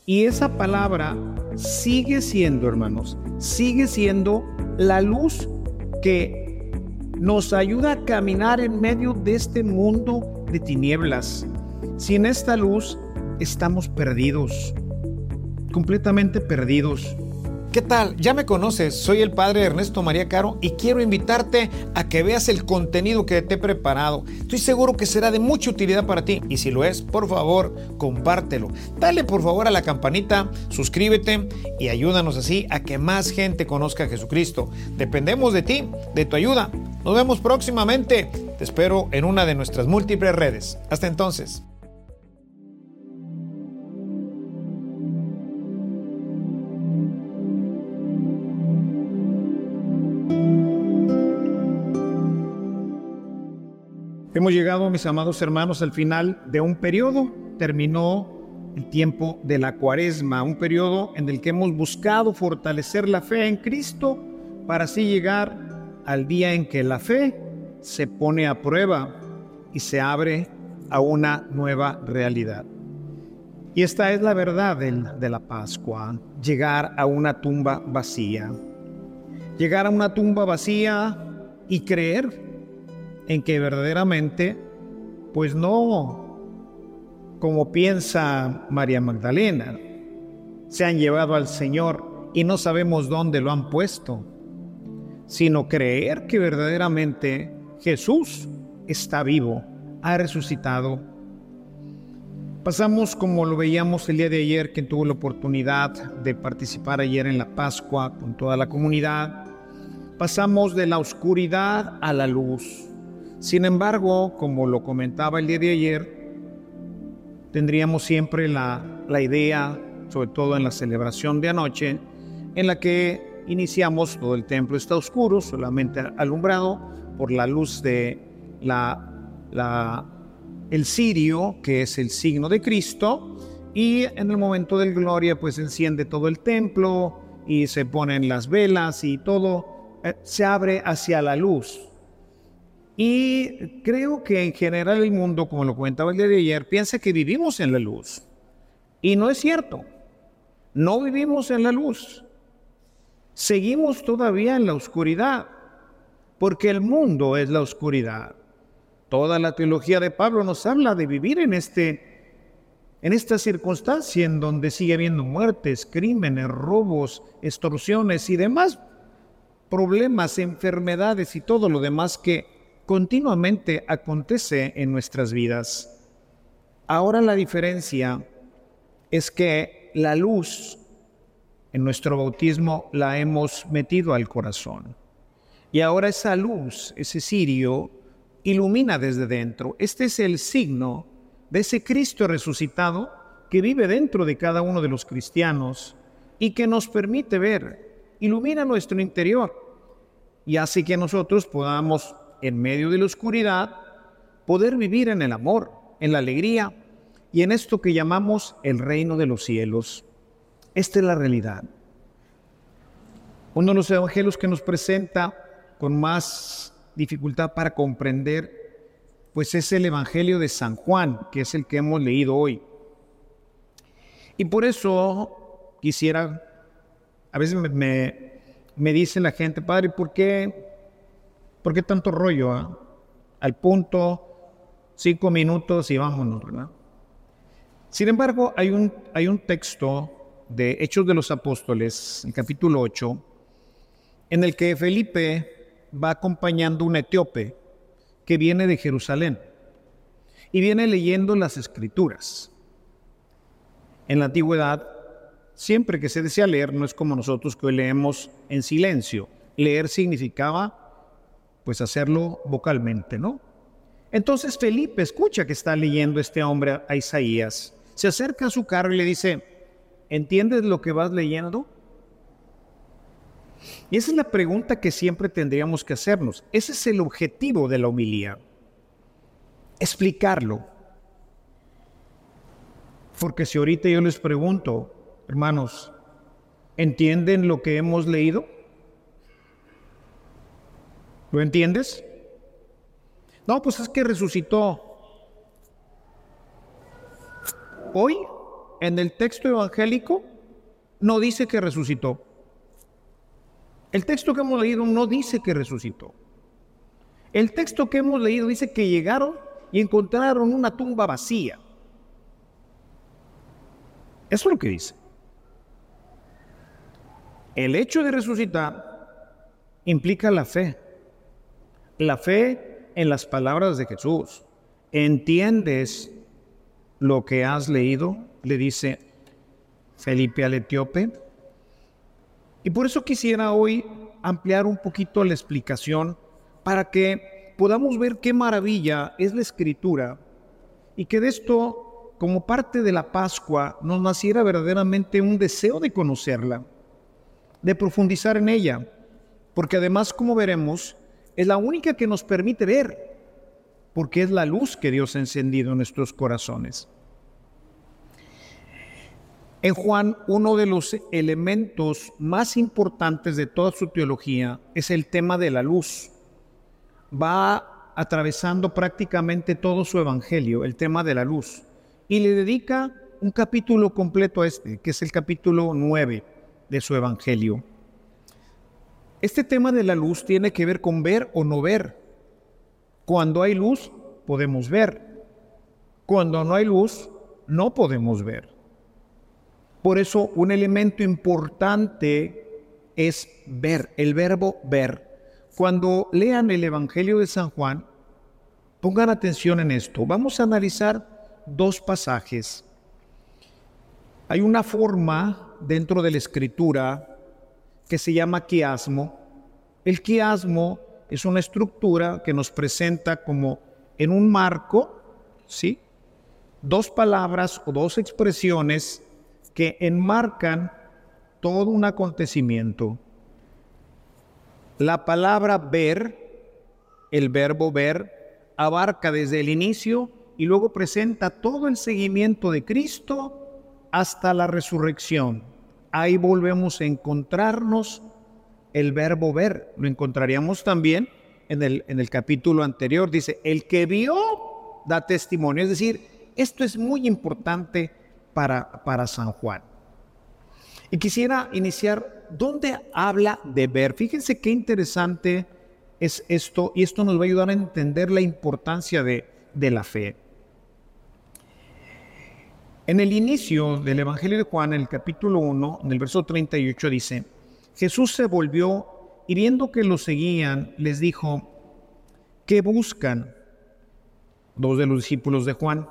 Y esa palabra sigue siendo, hermanos, sigue siendo la luz que nos ayuda a caminar en medio de este mundo de tinieblas. Sin esta luz estamos perdidos, completamente perdidos. ¿Qué tal? Ya me conoces, soy el padre Ernesto María Caro y quiero invitarte a que veas el contenido que te he preparado. Estoy seguro que será de mucha utilidad para ti y si lo es, por favor, compártelo. Dale por favor a la campanita, suscríbete y ayúdanos así a que más gente conozca a Jesucristo. Dependemos de ti, de tu ayuda. Nos vemos próximamente. Te espero en una de nuestras múltiples redes. Hasta entonces. Hemos llegado, mis amados hermanos, al final de un periodo. Terminó el tiempo de la Cuaresma, un periodo en el que hemos buscado fortalecer la fe en Cristo para así llegar al día en que la fe se pone a prueba y se abre a una nueva realidad. Y esta es la verdad de la Pascua, llegar a una tumba vacía. Llegar a una tumba vacía y creer en que verdaderamente, pues no como piensa María Magdalena, se han llevado al Señor y no sabemos dónde lo han puesto, sino creer que verdaderamente Jesús está vivo, ha resucitado. Pasamos, como lo veíamos el día de ayer, quien tuvo la oportunidad de participar ayer en la Pascua con toda la comunidad, pasamos de la oscuridad a la luz. Sin embargo, como lo comentaba el día de ayer, tendríamos siempre la idea, sobre todo en la celebración de anoche, en la que iniciamos, todo el templo está oscuro, solamente alumbrado por la luz de el cirio, que es el signo de Cristo, y en el momento del gloria pues enciende todo el templo y se ponen las velas y todo se abre hacia la luz. Y creo que en general el mundo, como lo comentaba el día de ayer, piensa que vivimos en la luz. Y no es cierto. No vivimos en la luz. Seguimos todavía en la oscuridad, porque el mundo es la oscuridad. Toda la teología de Pablo nos habla de vivir en esta circunstancia en donde sigue habiendo muertes, crímenes, robos, extorsiones y demás problemas, enfermedades y todo lo demás que continuamente acontece en nuestras vidas. Ahora la diferencia es que la luz en nuestro bautismo la hemos metido al corazón. Y ahora esa luz, ese cirio, ilumina desde dentro. Este es el signo de ese Cristo resucitado que vive dentro de cada uno de los cristianos y que nos permite ver, ilumina nuestro interior y hace que nosotros podamos, en medio de la oscuridad, poder vivir en el amor, en la alegría y en esto que llamamos el reino de los cielos. Esta es la realidad. Uno de los evangelios que nos presenta con más dificultad para comprender, pues es el evangelio de San Juan, que es el que hemos leído hoy. Y por eso quisiera, a veces me dice la gente, padre, ¿por qué tanto rollo? Al punto, 5 minutos y vámonos, ¿verdad? Sin embargo, hay un texto de Hechos de los Apóstoles, el capítulo 8, en el que Felipe va acompañando a un etíope que viene de Jerusalén y viene leyendo las Escrituras. En la antigüedad, siempre que se decía leer, no es como nosotros que hoy leemos en silencio. Leer significaba pues hacerlo vocalmente, ¿no? Entonces Felipe escucha que está leyendo este hombre a Isaías, se acerca a su carro y le dice, ¿entiendes lo que vas leyendo? Y esa es la pregunta que siempre tendríamos que hacernos. Ese es el objetivo de la homilía, explicarlo. Porque si ahorita yo les pregunto, hermanos, ¿entienden lo que hemos leído? ¿Lo entiendes? No, pues es que resucitó. ¿Hoy? en el texto evangélico no dice que resucitó. El texto que hemos leído no dice que resucitó. El texto que hemos leído dice que llegaron y encontraron una tumba vacía. Eso es lo que dice. El hecho de resucitar implica la fe en las palabras de Jesús. ¿Entiendes lo que has leído?, le dice Felipe al etíope. Y por eso quisiera hoy ampliar un poquito la explicación para que podamos ver qué maravilla es la Escritura y que de esto, como parte de la Pascua, nos naciera verdaderamente un deseo de conocerla, de profundizar en ella, porque además, como veremos, es la única que nos permite ver, porque es la luz que Dios ha encendido en nuestros corazones. En Juan, uno de los elementos más importantes de toda su teología es el tema de la luz. Va atravesando prácticamente todo su evangelio, el tema de la luz, y le dedica un capítulo completo a este, que es el capítulo 9 de su evangelio. Este tema de la luz tiene que ver con ver o no ver. Cuando hay luz, podemos ver. Cuando no hay luz, no podemos ver. Por eso, un elemento importante es ver, el verbo ver. Cuando lean el Evangelio de San Juan, pongan atención en esto. Vamos a analizar dos pasajes. Hay una forma dentro de la Escritura que se llama quiasmo. El quiasmo es una estructura que nos presenta como en un marco, ¿sí?, dos palabras o dos expresiones que enmarcan todo un acontecimiento. La palabra ver, el verbo ver, abarca desde el inicio y luego presenta todo el seguimiento de Cristo hasta la resurrección. Ahí volvemos a encontrarnos el verbo ver. Lo encontraríamos también en el capítulo anterior. Dice, el que vio da testimonio. Es decir, esto es muy importante para San Juan. Y quisiera iniciar, ¿dónde habla de ver? Fíjense qué interesante es esto, y esto nos va a ayudar a entender la importancia de la fe. En el inicio del Evangelio de Juan, en el capítulo 1, en el verso 38, dice, Jesús se volvió y viendo que lo seguían, les dijo, ¿qué buscan? Dos de los discípulos de Juan.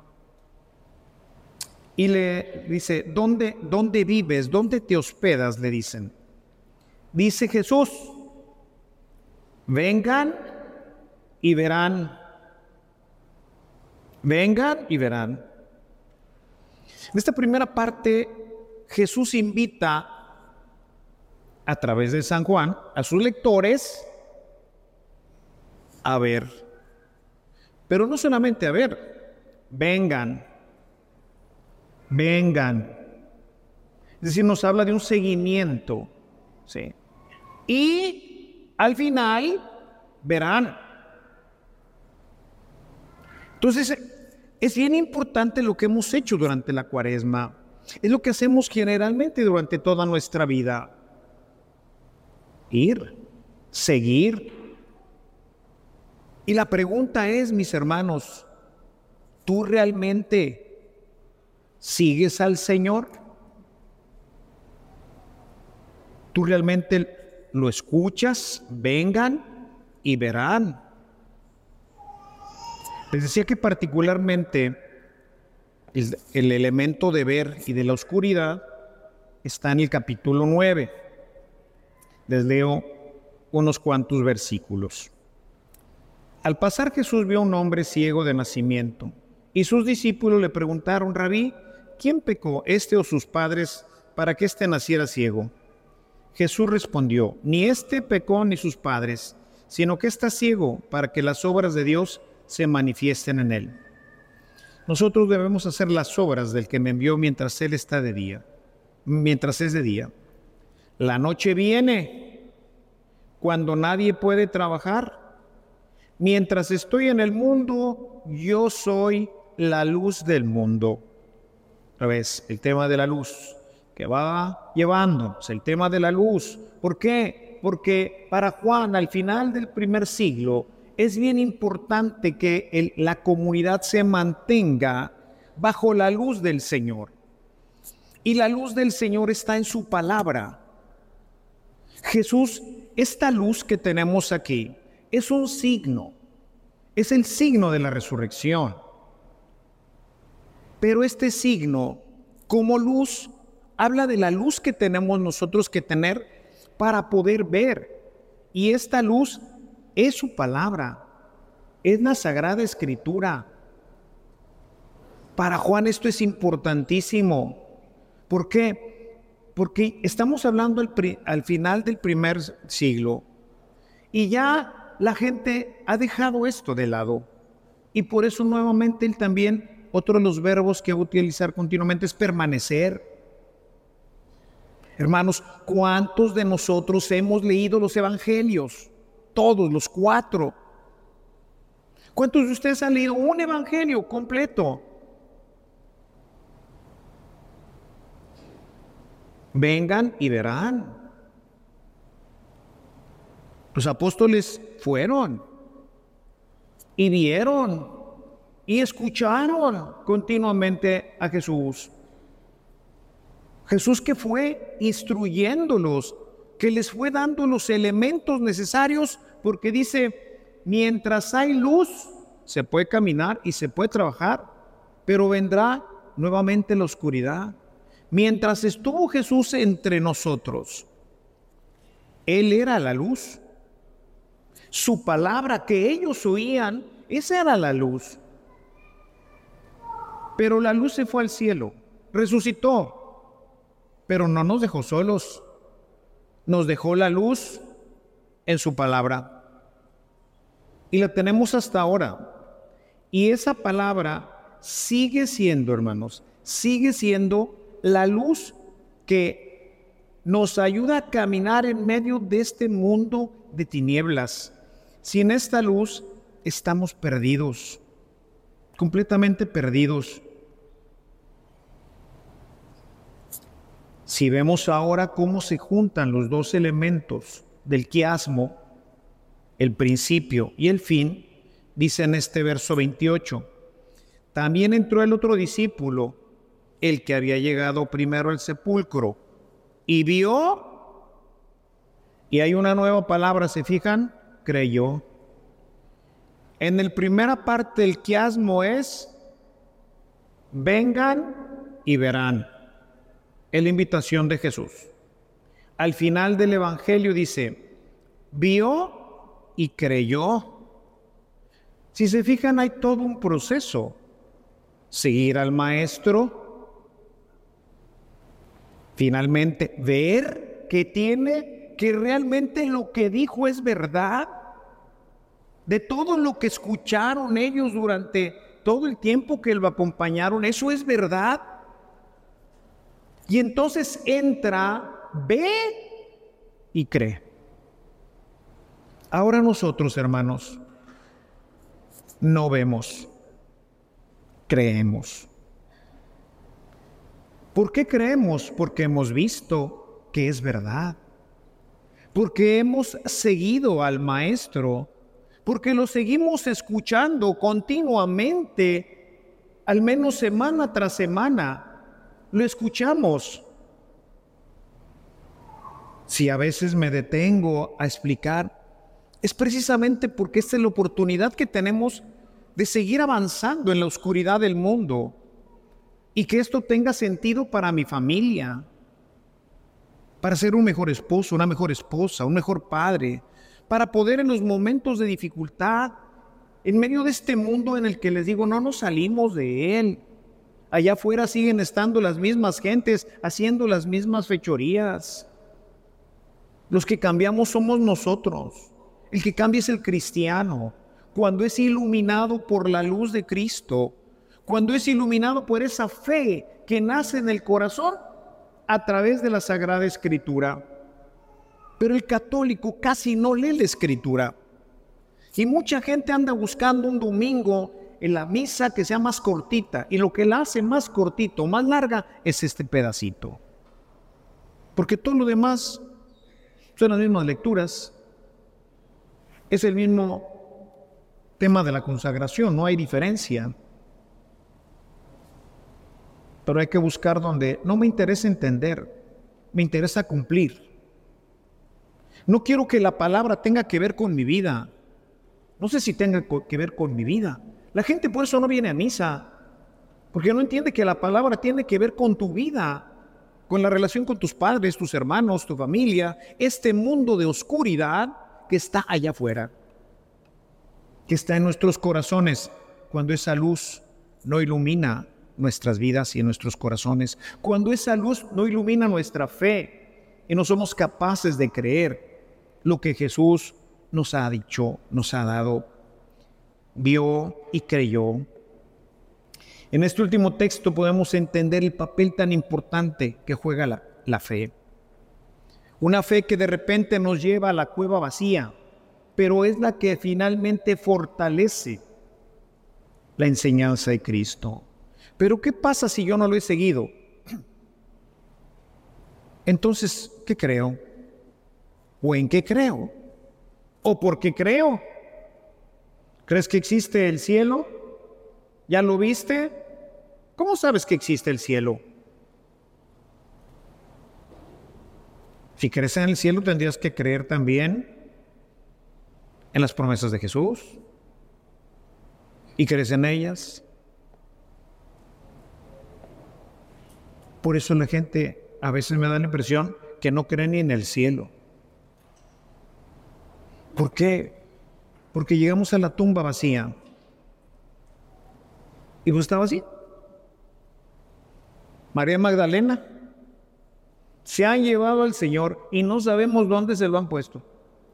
Y le dice, ¿dónde vives? ¿Dónde te hospedas? Le dicen. Dice Jesús, vengan y verán. Vengan y verán. En esta primera parte, Jesús invita a través de San Juan a sus lectores a ver. Pero no solamente a ver, vengan. Vengan. Es decir, nos habla de un seguimiento, ¿sí? Y al final verán. Entonces, es bien importante lo que hemos hecho durante la Cuaresma. Es lo que hacemos generalmente durante toda nuestra vida. Ir, seguir. Y la pregunta es, mis hermanos, ¿tú realmente sigues al Señor? ¿Tú realmente lo escuchas? Vengan y verán. Les decía que particularmente el elemento de ver y de la oscuridad está en el capítulo 9. Les leo unos cuantos versículos. Al pasar Jesús vio a un hombre ciego de nacimiento y sus discípulos le preguntaron, Rabí, ¿quién pecó, este o sus padres, para que éste naciera ciego? Jesús respondió, ni éste pecó ni sus padres, sino que está ciego para que las obras de Dios se manifiesten en él. Nosotros debemos hacer las obras del que me envió mientras él está de día, mientras es de día. La noche viene cuando nadie puede trabajar. Mientras estoy en el mundo, yo soy la luz del mundo. Otra vez, el tema de la luz, que va llevándonos, el tema de la luz. ¿Por qué? Porque para Juan, al final del primer siglo, es bien importante que la comunidad se mantenga bajo la luz del Señor. Y la luz del Señor está en su palabra. Jesús, esta luz que tenemos aquí, es un signo, es el signo de la resurrección. Pero este signo, como luz, habla de la luz que tenemos nosotros que tener para poder ver. Y esta luz es su palabra, es la Sagrada Escritura. Para Juan esto es importantísimo. ¿Por qué? Porque estamos hablando al final del primer siglo y ya la gente ha dejado esto de lado. Y por eso nuevamente él también, otro de los verbos que va a utilizar continuamente es permanecer. Hermanos, ¿cuántos de nosotros hemos leído los evangelios? Todos, los 4. ¿Cuántos de ustedes han leído un evangelio completo? Vengan y verán. Los apóstoles fueron y vieron y escucharon continuamente a Jesús. Jesús que fue instruyéndolos, que les fue dando los elementos necesarios, porque dice, mientras hay luz, se puede caminar y se puede trabajar, pero vendrá nuevamente la oscuridad. Mientras estuvo Jesús entre nosotros, Él era la luz. Su palabra que ellos oían, esa era la luz. Pero la luz se fue al cielo, resucitó, pero no nos dejó solos. Nos dejó la luz en su palabra. Y la tenemos hasta ahora. Y esa palabra sigue siendo, hermanos, sigue siendo la luz que nos ayuda a caminar en medio de este mundo de tinieblas. Sin esta luz estamos perdidos, completamente perdidos. Si vemos ahora cómo se juntan los dos elementos del quiasmo, el principio y el fin, dice en este verso 28, también entró el otro discípulo, el que había llegado primero al sepulcro, y vio, y hay una nueva palabra, ¿se fijan? Creyó. En la primera parte del quiasmo es, vengan y verán. Es la invitación de Jesús. Al final del Evangelio dice, vio y creyó. Si se fijan, hay todo un proceso. Seguir al Maestro, finalmente ver que realmente lo que dijo es verdad, de todo lo que escucharon ellos durante todo el tiempo que lo acompañaron, eso es verdad. Y entonces entra, ve y cree. Ahora nosotros, hermanos, no vemos, creemos. ¿Por qué creemos? Porque hemos visto que es verdad. Porque hemos seguido al Maestro. Porque lo seguimos escuchando continuamente, al menos semana tras semana. Lo escuchamos. Si a veces me detengo a explicar, es precisamente porque esta es la oportunidad que tenemos de seguir avanzando en la oscuridad del mundo y que esto tenga sentido para mi familia, para ser un mejor esposo, una mejor esposa, un mejor padre, para poder en los momentos de dificultad, en medio de este mundo en el que les digo, no nos salimos de él. Allá afuera siguen estando las mismas gentes, haciendo las mismas fechorías. Los que cambiamos somos nosotros. El que cambia es el cristiano. Cuando es iluminado por la luz de Cristo, cuando es iluminado por esa fe que nace en el corazón a través de la Sagrada Escritura. Pero el católico casi no lee la Escritura. Y mucha gente anda buscando un domingo en la misa que sea más cortita, y lo que la hace más cortito, más larga, es este pedacito. Porque todo lo demás son las mismas lecturas, es el mismo tema de la consagración, no hay diferencia. Pero hay que buscar donde no me interesa entender, me interesa cumplir. No quiero que la palabra tenga que ver con mi vida. No sé si tenga que ver con mi vida. La gente por eso no viene a misa, porque no entiende que la palabra tiene que ver con tu vida, con la relación con tus padres, tus hermanos, tu familia, este mundo de oscuridad que está allá afuera, que está en nuestros corazones, cuando esa luz no ilumina nuestras vidas y nuestros corazones, cuando esa luz no ilumina nuestra fe y no somos capaces de creer lo que Jesús nos ha dicho, nos ha dado, vio y creyó. En este último texto podemos entender el papel tan importante que juega la fe. Una fe que de repente nos lleva a la cueva vacía, pero es la que finalmente fortalece la enseñanza de Cristo. Pero ¿qué pasa si yo no lo he seguido? Entonces, ¿qué creo? ¿O en qué creo? ¿O por qué creo? ¿Crees que existe el cielo? ¿Ya lo viste? ¿Cómo sabes que existe el cielo? Si crees en el cielo, tendrías que creer también en las promesas de Jesús. ¿Y crees en ellas? Por eso la gente a veces me da la impresión que no cree ni en el cielo. ¿Por qué? Porque llegamos a la tumba vacía. ¿Y pues estaba así? María Magdalena se han llevado al Señor y no sabemos dónde se lo han puesto.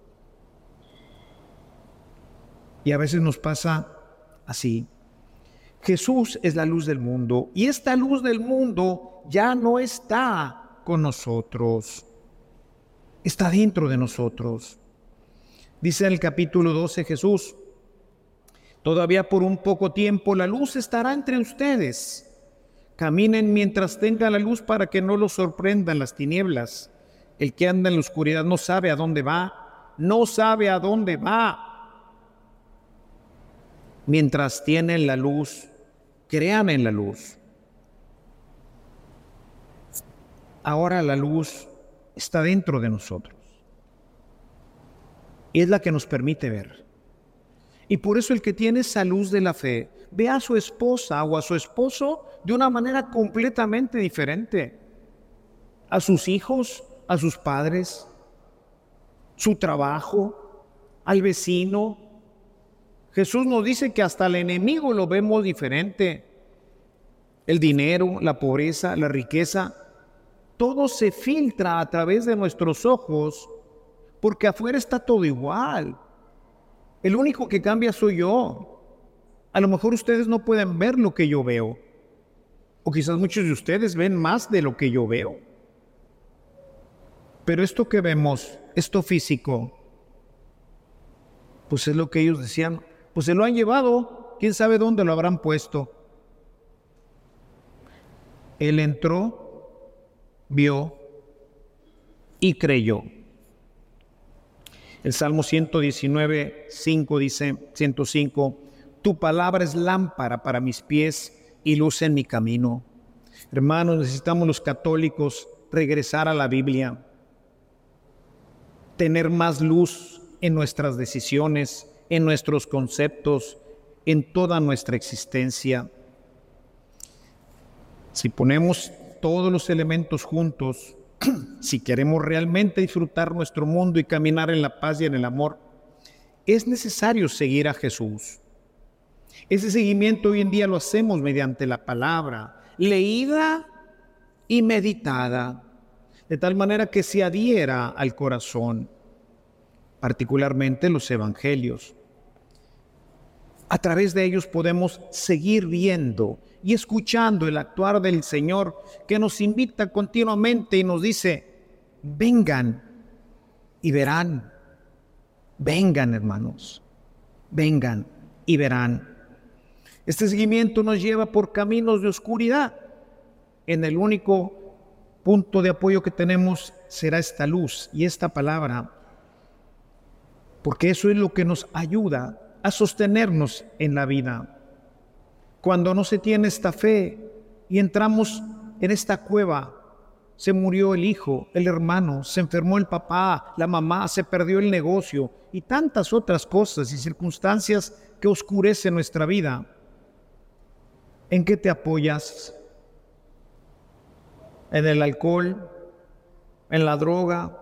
Y a veces nos pasa así. Jesús es la luz del mundo y esta luz del mundo ya no está con nosotros, está dentro de nosotros. Dice en el capítulo 12 Jesús: todavía por un poco tiempo la luz estará entre ustedes. Caminen mientras tengan la luz para que no los sorprendan las tinieblas. El que anda en la oscuridad no sabe a dónde va, no sabe a dónde va. Mientras tienen la luz, crean en la luz. Ahora la luz está dentro de nosotros y es la que nos permite ver. Y por eso el que tiene esa luz de la fe ve a su esposa o a su esposo de una manera completamente diferente. A sus hijos, a sus padres, su trabajo, al vecino. Jesús nos dice que hasta el enemigo lo vemos diferente. El dinero, la pobreza, la riqueza, todo se filtra a través de nuestros ojos porque afuera está todo igual. El único que cambia soy yo. A lo mejor ustedes no pueden ver lo que yo veo. O quizás muchos de ustedes ven más de lo que yo veo. Pero esto que vemos, esto físico, pues es lo que ellos decían. Pues se lo han llevado, quién sabe dónde lo habrán puesto. Él entró, vio y creyó. El Salmo 119, 5 dice, 105, tu palabra es lámpara para mis pies y luz en mi camino. Hermanos, necesitamos los católicos regresar a la Biblia, tener más luz en nuestras decisiones, en nuestros conceptos, en toda nuestra existencia. Si ponemos todos los elementos juntos, si queremos realmente disfrutar nuestro mundo y caminar en la paz y en el amor, es necesario seguir a Jesús. Ese seguimiento hoy en día lo hacemos mediante la palabra, leída y meditada, de tal manera que se adhiera al corazón, particularmente los evangelios. A través de ellos podemos seguir viendo y escuchando el actuar del Señor, que nos invita continuamente y nos dice, vengan y verán. Vengan, hermanos, vengan y verán. Este seguimiento nos lleva por caminos de oscuridad. En el único punto de apoyo que tenemos será esta luz y esta palabra, porque eso es lo que nos ayuda a sostenernos en la vida. Cuando no se tiene esta fe y entramos en esta cueva, se murió el hijo, el hermano, se enfermó el papá, la mamá, se perdió el negocio y tantas otras cosas y circunstancias que oscurecen nuestra vida. ¿En qué te apoyas? ¿En el alcohol? ¿En la droga?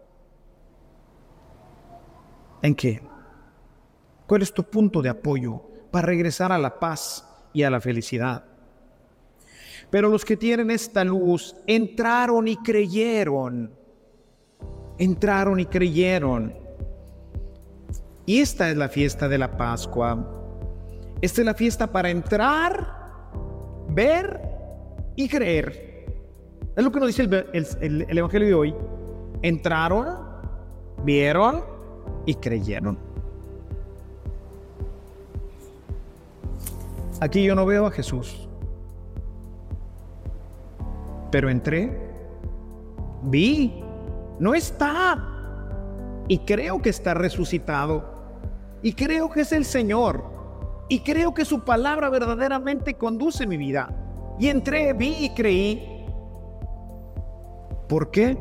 ¿En qué? ¿Cuál es tu punto de apoyo para regresar a la paz y a la felicidad? Pero los que tienen esta luz entraron y creyeron. Entraron y creyeron. Y esta es la fiesta de la Pascua. Esta es la fiesta para entrar, ver y creer. Es lo que nos dice el Evangelio de hoy. Entraron, vieron y creyeron. Aquí yo no veo a Jesús, pero entré, vi, no está, y creo que está resucitado, y creo que es el Señor, y creo que su palabra verdaderamente conduce mi vida. Y entré, vi y creí. ¿Por qué?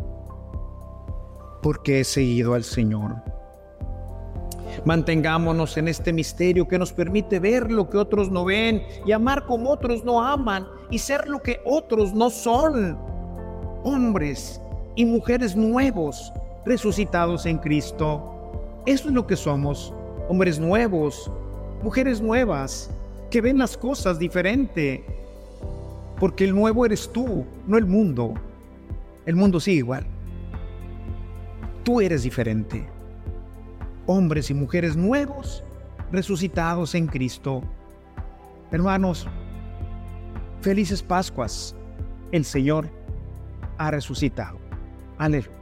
Porque he seguido al Señor. Mantengámonos en este misterio que nos permite ver lo que otros no ven y amar como otros no aman y ser lo que otros no son. Hombres y mujeres nuevos, resucitados en Cristo. Eso es lo que somos, hombres nuevos, mujeres nuevas, que ven las cosas diferente. Porque el nuevo eres tú, no el mundo. El mundo sigue igual. Tú eres diferente. Hombres y mujeres nuevos, resucitados en Cristo. Hermanos, felices Pascuas. El Señor ha resucitado. Aleluya.